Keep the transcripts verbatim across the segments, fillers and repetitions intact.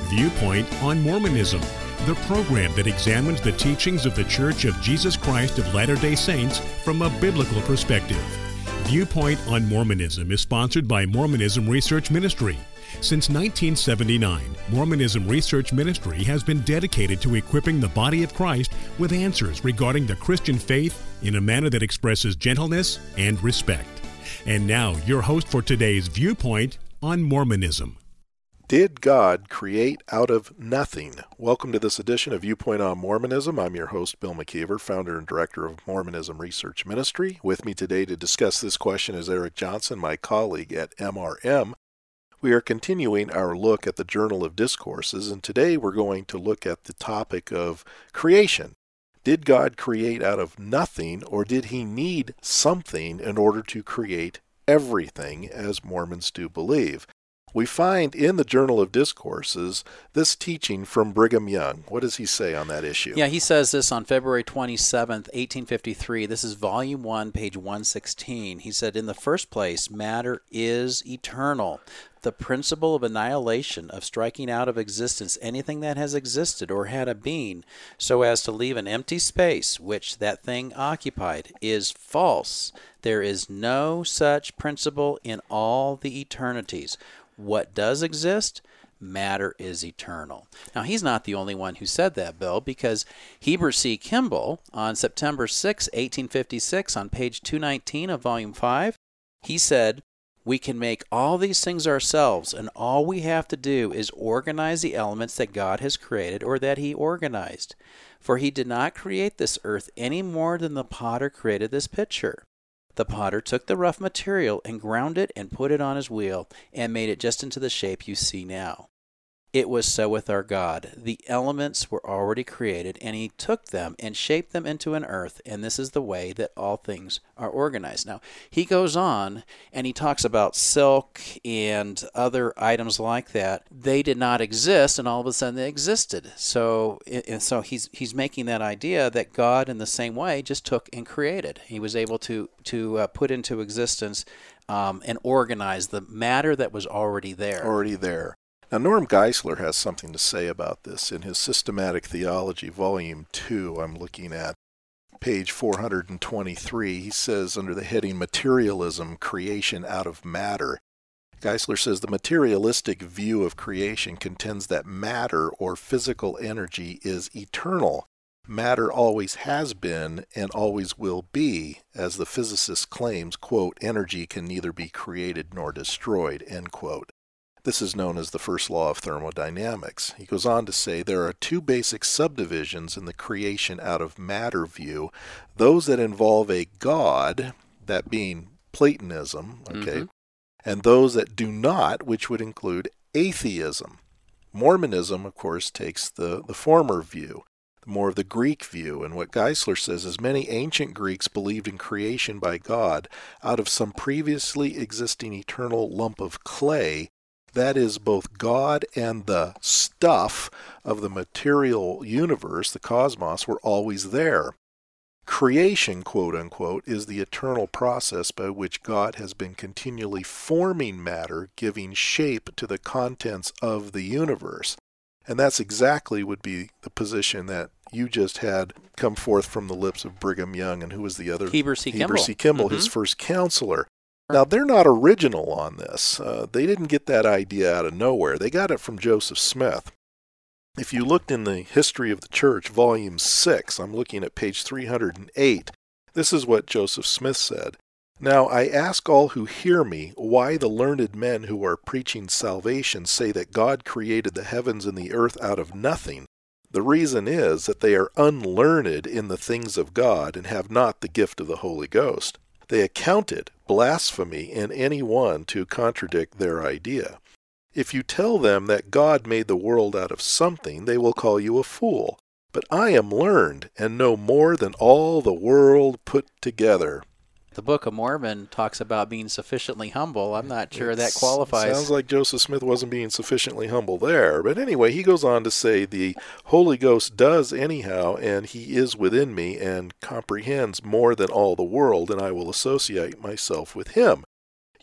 Viewpoint on Mormonism, the program that examines the teachings of the Church of Jesus Christ of Latter-day Saints from a biblical perspective. Viewpoint on Mormonism is sponsored by Mormonism Research Ministry. Since nineteen seventy-nine, Mormonism Research Ministry has been dedicated to equipping the body of Christ with answers regarding the Christian faith in a manner that expresses gentleness and respect. And now, your host for today's Viewpoint on Mormonism. Did God create out of nothing? Welcome to this edition of Viewpoint on Mormonism. I'm your host, Bill McKeever, founder and director of Mormonism Research Ministry. With me today to discuss this question is Eric Johnson, my colleague at M R M. We are continuing our look at the Journal of Discourses, and today we're going to look at the topic of creation. Did God create out of nothing, or did he need something in order to create everything, as Mormons do believe? We find in the Journal of Discourses this teaching from Brigham Young. What does he say on that issue? Yeah, he says this on February twenty-seventh, eighteen fifty-three. This is Volume one, page one sixteen. He said, "In the first place, matter is eternal. The principle of annihilation, of striking out of existence anything that has existed or had a being, so as to leave an empty space which that thing occupied, is false. There is no such principle in all the eternities. What does exist? Matter is eternal." Now, he's not the only one who said that, Bill, because Heber C. Kimball, on September sixth, eighteen fifty-six, on page two nineteen of Volume five, he said, "We can make all these things ourselves, and all we have to do is organize the elements that God has created or that he organized. For he did not create this earth any more than the potter created this pitcher. The potter took the rough material and ground it and put it on his wheel and made it just into the shape you see now. It was so with our God. The elements were already created, and he took them and shaped them into an earth, and this is the way that all things are organized." Now, he goes on, and he talks about silk and other items like that. They did not exist, and all of a sudden they existed. So, and so he's he's making that idea that God, in the same way, just took and created. He was able to, to uh, put into existence um, and organize the matter that was already there. Already there. Now, Norm Geisler has something to say about this in his Systematic Theology, Volume two. I'm looking at page four hundred twenty-three. He says, under the heading Materialism, Creation Out of Matter, Geisler says, "The materialistic view of creation contends that matter or physical energy is eternal. Matter always has been and always will be, as the physicist claims, quote, energy can neither be created nor destroyed," end quote. This is known as the first law of thermodynamics. He goes on to say there are two basic subdivisions in the creation out of matter view, those that involve a God, that being Platonism, okay, mm-hmm. and those that do not, which would include atheism. Mormonism, of course, takes the, the former view, more of the Greek view, and what Geisler says is many ancient Greeks believed in creation by God out of some previously existing eternal lump of clay. That is, both God and the stuff of the material universe, the cosmos, were always there. Creation, quote unquote, is the eternal process by which God has been continually forming matter, giving shape to the contents of the universe. And that's exactly would be the position that you just had come forth from the lips of Brigham Young, and who was the other? Heber C. Kimball. Heber C. Kimball, mm-hmm. his first counselor. Now, they're not original on this. Uh, they didn't get that idea out of nowhere. They got it from Joseph Smith. If you looked in the History of the Church, Volume six, I'm looking at page three hundred eight, this is what Joseph Smith said. "Now I ask all who hear me, why the learned men who are preaching salvation say that God created the heavens and the earth out of nothing? The reason is that they are unlearned in the things of God and have not the gift of the Holy Ghost. They account it blasphemy in any one to contradict their idea. If you tell them that God made the world out of something, they will call you a fool. But I am learned and know more than all the world put together." The Book of Mormon talks about being sufficiently humble. I'm not sure it's, that qualifies. Sounds like Joseph Smith wasn't being sufficiently humble there. But anyway, he goes on to say the Holy Ghost does anyhow, and he is within me and comprehends more than all the world, and I will associate myself with him.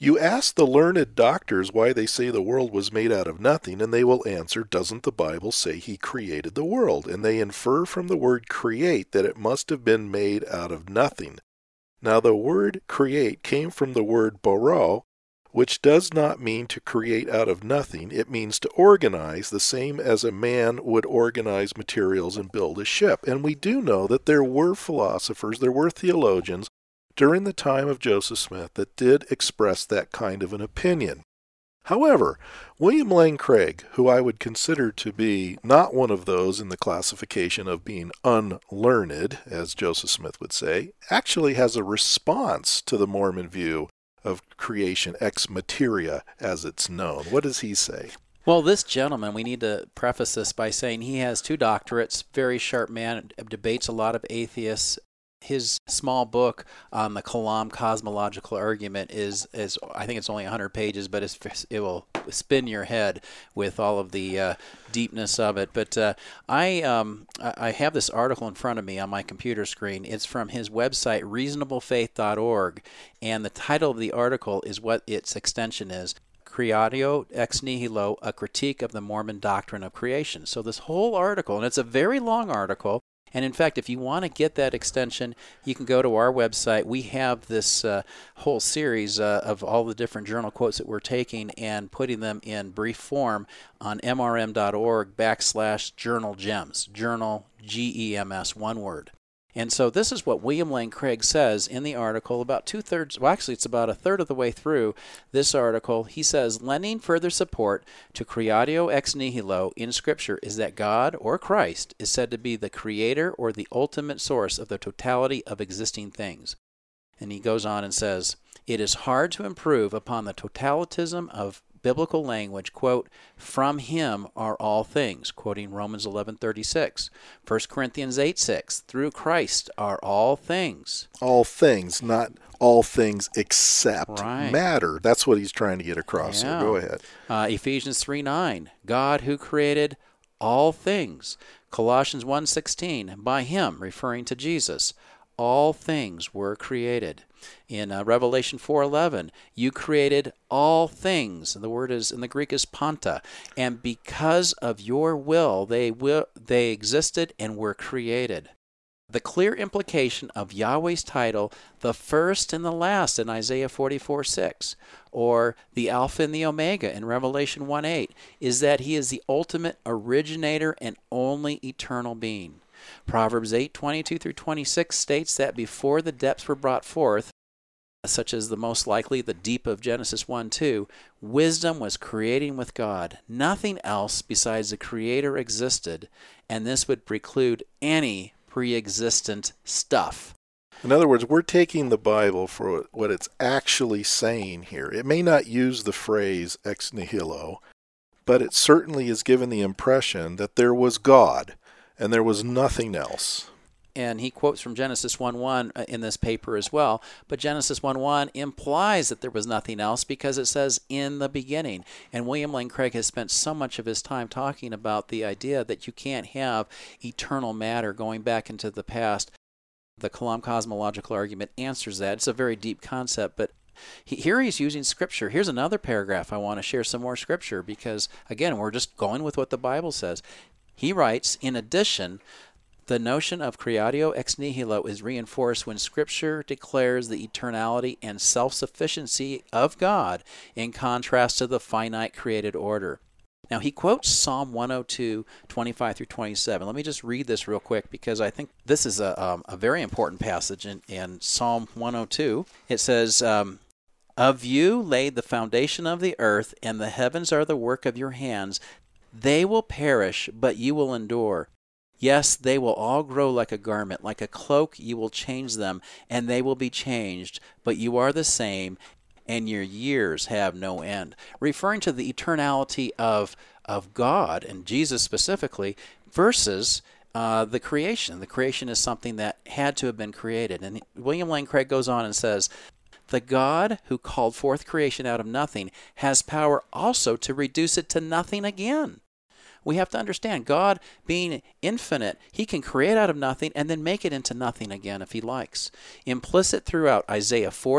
You ask the learned doctors why they say the world was made out of nothing, and they will answer, doesn't the Bible say he created the world? And they infer from the word create that it must have been made out of nothing. Now the word create came from the word borō, which does not mean to create out of nothing. It means to organize, the same as a man would organize materials and build a ship. And we do know that there were philosophers, there were theologians, during the time of Joseph Smith that did express that kind of an opinion. However, William Lane Craig, who I would consider to be not one of those in the classification of being unlearned, as Joseph Smith would say, actually has a response to the Mormon view of creation ex materia as it's known. What does he say? Well, this gentleman, we need to preface this by saying he has two doctorates, very sharp man, debates a lot of atheists. His small book on the Kalam cosmological argument is, is I think it's only one hundred pages, but it's, it will spin your head with all of the uh, deepness of it. But uh, I um, I have this article in front of me on my computer screen. It's from his website, reasonable faith dot org, and the title of the article is what its extension is. Creatio ex nihilo, a critique of the Mormon doctrine of creation. So this whole article, and it's a very long article, and in fact, if you want to get that extension, you can go to our website. We have this uh, whole series uh, of all the different journal quotes that we're taking and putting them in brief form on m r m dot org backslash journal gems. Journal, G E M S, one word. And so this is what William Lane Craig says in the article, about two-thirds, well, actually it's about a third of the way through this article. He says, lending further support to creatio ex nihilo in Scripture is that God, or Christ, is said to be the creator or the ultimate source of the totality of existing things. And he goes on and says, it is hard to improve upon the totalitism of biblical language, quote, from him are all things, quoting Romans eleven thirty-six. First Corinthians eight six, through Christ are all things. All things, not all things except right. matter. That's what he's trying to get across. Yeah. So go ahead. Uh, Ephesians three nine, God who created all things. Colossians one sixteen, by him, referring to Jesus, all things were created. In uh, Revelation four eleven, you created all things. The word is in the Greek is panta, and because of your will, they will they existed and were created. The clear implication of Yahweh's title, the first and the last, in Isaiah forty-four six, or the Alpha and the Omega in Revelation one eight, is that he is the ultimate originator and only eternal being. Proverbs eight twenty-two through twenty-six states that before the depths were brought forth, such as the most likely the deep of Genesis one two, wisdom was creating with God. Nothing else besides the Creator existed, and this would preclude any pre-existent stuff. In other words, we're taking the Bible for what it's actually saying here. It may not use the phrase ex nihilo, but it certainly is given the impression that there was God and there was nothing else. And he quotes from Genesis one one in this paper as well. But Genesis one one implies that there was nothing else because it says in the beginning. And William Lane Craig has spent so much of his time talking about the idea that you can't have eternal matter going back into the past. The Kalam cosmological argument answers that. It's a very deep concept, but he, here he's using Scripture. Here's another paragraph. I want to share some more Scripture because, again, we're just going with what the Bible says. He writes, in addition, the notion of creatio ex nihilo is reinforced when Scripture declares the eternality and self-sufficiency of God in contrast to the finite created order. Now, he quotes Psalm one oh two, twenty-five through twenty-seven. Let me just read this real quick because I think this is a, um, a very important passage in, in Psalm one oh two. It says, um, of you laid the foundation of the earth, and the heavens are the work of your hands. They will perish, but you will endure. Yes, they will all grow like a garment. Like a cloak you will change them, and they will be changed. But you are the same, and your years have no end. Referring to the eternality of, of God, and Jesus specifically, versus uh, the creation. The creation is something that had to have been created. And William Lane Craig goes on and says, the God who called forth creation out of nothing has power also to reduce it to nothing again. We have to understand, God being infinite, he can create out of nothing and then make it into nothing again if he likes. Implicit throughout Isaiah forty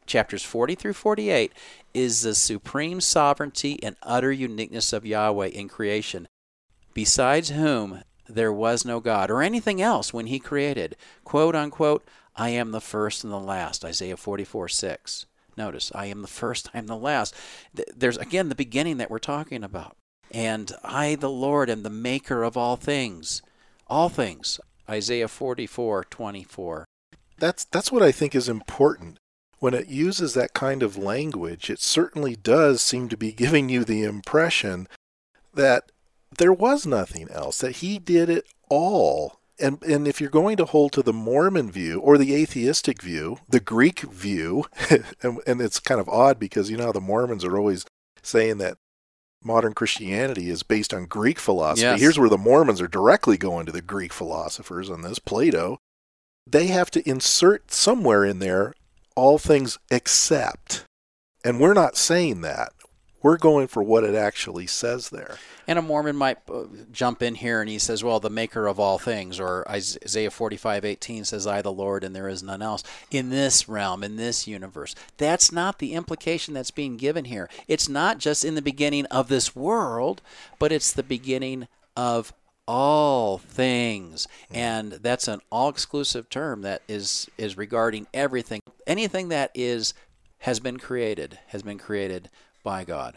chapters forty through forty-eight, is the supreme sovereignty and utter uniqueness of Yahweh in creation, besides whom there was no God or anything else when he created. Quote, unquote, I am the first and the last, Isaiah forty-four six. Notice, I am the first, I am the last. There's, again, the beginning that we're talking about. And I, the Lord, am the maker of all things. All things. Isaiah forty-four twenty-four. That's, that's what I think is important. When it uses that kind of language, it certainly does seem to be giving you the impression that there was nothing else, that he did it all. And and if you're going to hold to the Mormon view or the atheistic view, the Greek view, and, and it's kind of odd because, you know, the Mormons are always saying that modern Christianity is based on Greek philosophy. Yes. Here's where the Mormons are directly going to the Greek philosophers on this, Plato. They have to insert somewhere in there all things except. And we're not saying that. We're going for what it actually says there. And a Mormon might uh, jump in here and he says, well, the maker of all things, or Isaiah forty-five eighteen says, I, the Lord, and there is none else. In this realm, in this universe. That's not the implication that's being given here. It's not just in the beginning of this world, but it's the beginning of all things. And that's an all-exclusive term that is, is regarding everything. Anything that is has been created, has been created by God.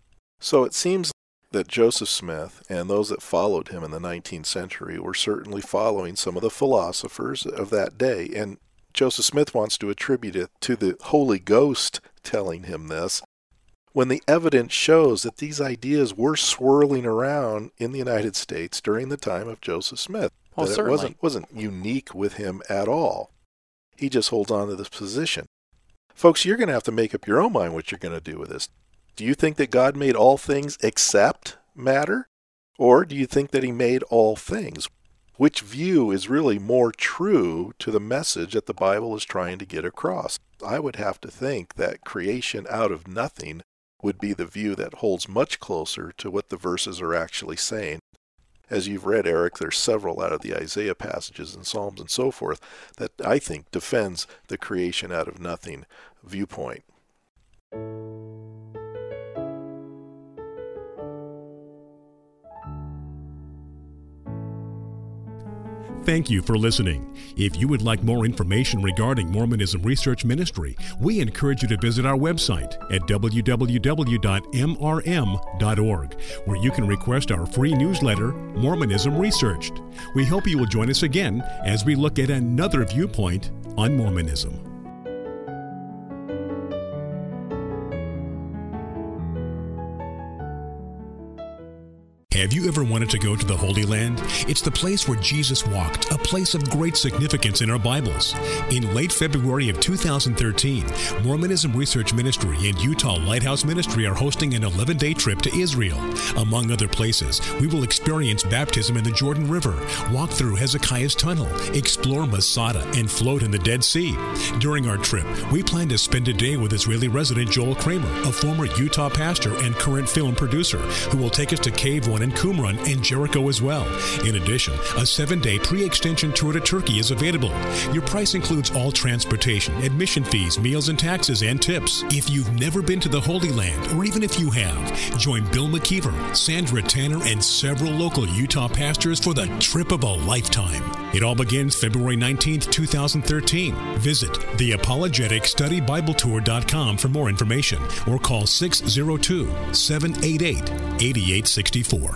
So it seems that Joseph Smith and those that followed him in the nineteenth century were certainly following some of the philosophers of that day. And Joseph Smith wants to attribute it to the Holy Ghost telling him this, when the evidence shows that these ideas were swirling around in the United States during the time of Joseph Smith. Well, that certainly. it wasn't, wasn't unique with him at all. He just holds on to this position. Folks, you're going to have to make up your own mind what you're going to do with this. Do you think that God made all things except matter? Or do you think that he made all things? Which view is really more true to the message that the Bible is trying to get across? I would have to think that creation out of nothing would be the view that holds much closer to what the verses are actually saying. As you've read, Eric, there's several out of the Isaiah passages and Psalms and so forth that I think defends the creation out of nothing viewpoint. Thank you for listening. If you would like more information regarding Mormonism Research Ministry, we encourage you to visit our website at w w w dot m r m dot org, where you can request our free newsletter, Mormonism Researched. We hope you will join us again as we look at another viewpoint on Mormonism. Have you ever wanted to go to the Holy Land? It's the place where Jesus walked, a place of great significance in our Bibles. In late February of two thousand thirteen, Mormonism Research Ministry and Utah Lighthouse Ministry are hosting an eleven-day trip to Israel. Among other places, we will experience baptism in the Jordan River, walk through Hezekiah's Tunnel, explore Masada, and float in the Dead Sea. During our trip, we plan to spend a day with Israeli resident Joel Kramer, a former Utah pastor and current film producer, who will take us to Cave One in Qumran and Jericho as well. In addition, a seven-day pre-extension tour to Turkey is available. Your price includes all transportation, admission fees, meals and taxes, and tips. If you've never been to the Holy Land, or even if you have, join Bill McKeever, Sandra Tanner, and several local Utah pastors for the trip of a lifetime. It all begins February nineteenth, two thousand thirteen. Visit the apologetic study bible tour dot com for more information, or call six oh two, seven eight eight, eight eight six four.